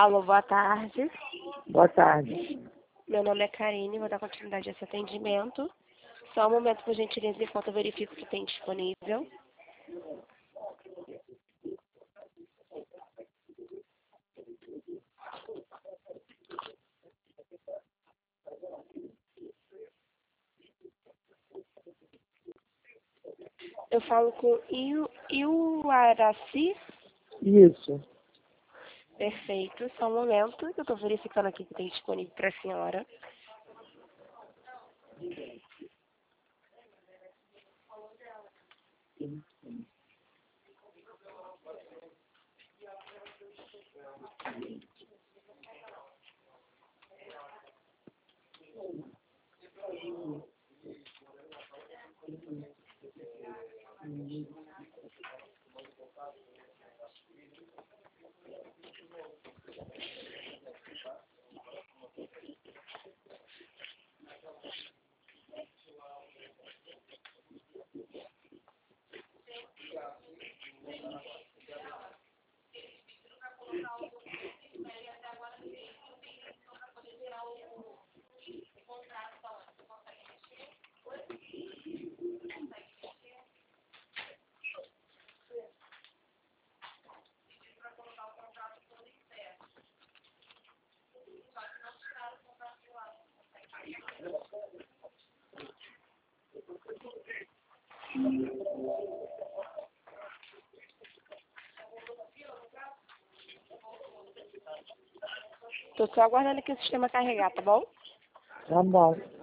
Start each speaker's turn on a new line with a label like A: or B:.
A: Alô, boa tarde.
B: Boa tarde.
A: Meu nome é Karine, vou dar continuidade a esse atendimento. Só um momento, por gentileza, enquanto eu verifico o que tem disponível. Eu falo com Iuaraci.
B: Isso.
A: Perfeito. Só um momento, eu estou verificando aqui o que tem disponível para a senhora. Estou só aguardando aqui o sistema carregar, tá bom?
B: Tá bom.